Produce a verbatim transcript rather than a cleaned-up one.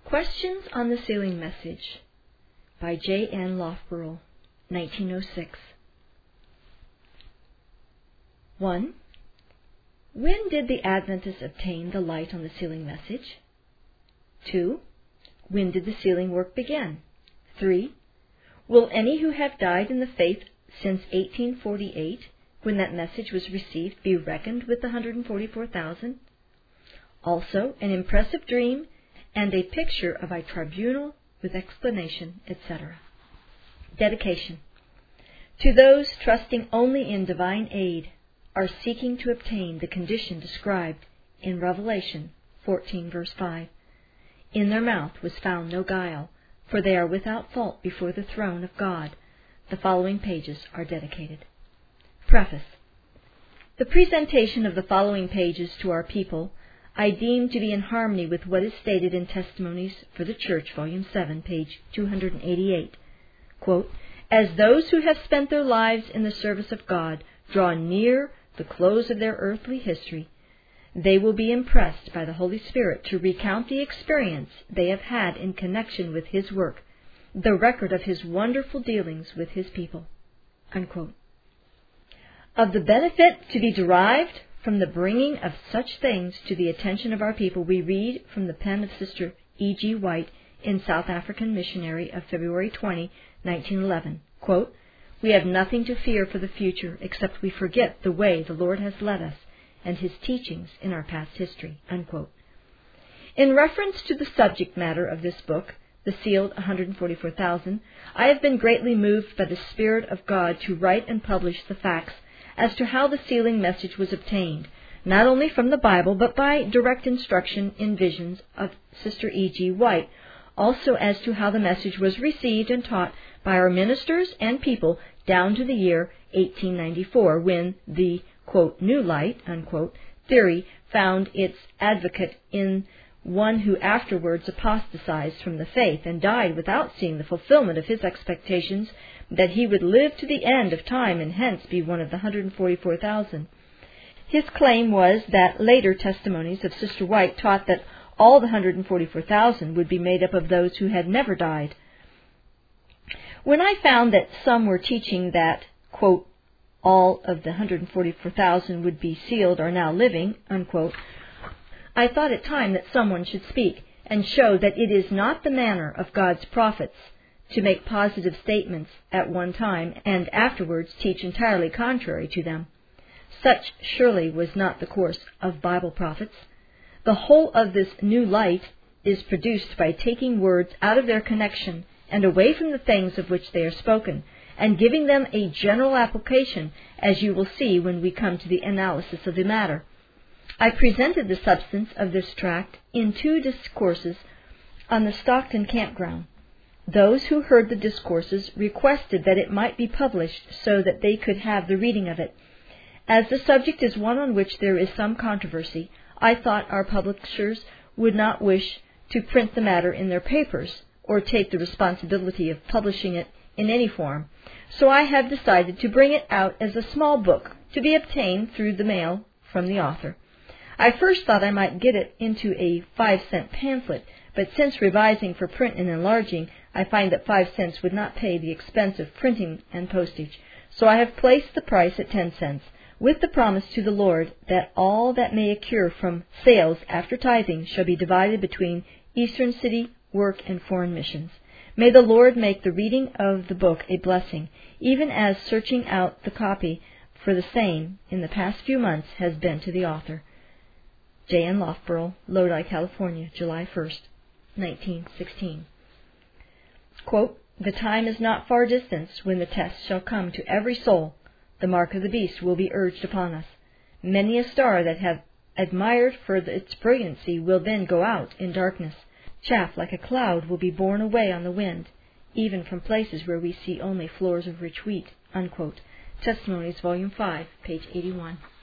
Questions on the Sealing Message by J N Loughborough, nineteen oh six. one. When did the Adventists obtain the light on the sealing message? two. When did the sealing work begin? three. Will any who have died in the faith since eighteen forty-eight, when that message was received, be reckoned with the one hundred forty-four thousand? Also, an impressive dream and a picture of a tribunal with explanation, et cetera. Dedication. To those trusting only in divine aid, are seeking to obtain the condition described in Revelation fourteen, verse five. In their mouth was found no guile, for they are without fault before the throne of God. The following pages are dedicated. Preface. The presentation of the following pages to our people I deem to be in harmony with what is stated in Testimonies for the Church, Volume seven, page two hundred eighty-eight. Quote, As those who have spent their lives in the service of God draw near the close of their earthly history, they will be impressed by the Holy Spirit to recount the experience they have had in connection with His work, the record of His wonderful dealings with His people. Unquote. Of the benefit to be derived from the bringing of such things to the attention of our people, we read from the pen of Sister E G White in South African Missionary of February twentieth, nineteen eleven. Quote, We have nothing to fear for the future except we forget the way the Lord has led us and His teachings in our past history. Unquote. In reference to the subject matter of this book, The Sealed one hundred forty-four thousand, I have been greatly moved by the Spirit of God to write and publish the facts as to how the sealing message was obtained, not only from the Bible, but by direct instruction in visions of Sister E G White, also as to how the message was received and taught by our ministers and people down to the year eighteen ninety-four, when the, quote, new light, unquote, theory found its advocate in one who afterwards apostatized from the faith and died without seeing the fulfillment of his expectations that he would live to the end of time and hence be one of the one hundred forty-four thousand. His claim was that later testimonies of Sister White taught that all the one hundred forty-four thousand would be made up of those who had never died. When I found that some were teaching that, quote, all of the one hundred forty-four thousand would be sealed are now living, unquote, I thought it time that someone should speak and show that it is not the manner of God's prophets to make positive statements at one time and afterwards teach entirely contrary to them. Such surely was not the course of Bible prophets. The whole of this new light is produced by taking words out of their connection and away from the things of which they are spoken, and giving them a general application, as you will see when we come to the analysis of the matter. I presented the substance of this tract in two discourses on the Stockton campground. Those who heard the discourses requested that it might be published so that they could have the reading of it. As the subject is one on which there is some controversy, I thought our publishers would not wish to print the matter in their papers or take the responsibility of publishing it in any form. So I have decided to bring it out as a small book to be obtained through the mail from the author. I first thought I might get it into a five-cent pamphlet, but since revising for print and enlarging, I find that five cents would not pay the expense of printing and postage. So I have placed the price at ten cents, with the promise to the Lord that all that may accrue from sales after tithing shall be divided between Eastern City, work, and foreign missions. May the Lord make the reading of the book a blessing, even as searching out the copy for the same in the past few months has been to the author. J N Loughborough, Lodi, California, July first, nineteen sixteen. Quote, The time is not far distant when the test shall come to every soul. The mark of the beast will be urged upon us. Many a star that have admired for its brilliancy will then go out in darkness. Chaff like a cloud will be borne away on the wind, even from places where we see only floors of rich wheat. Unquote. Testimonies, Volume five, page eighty-one.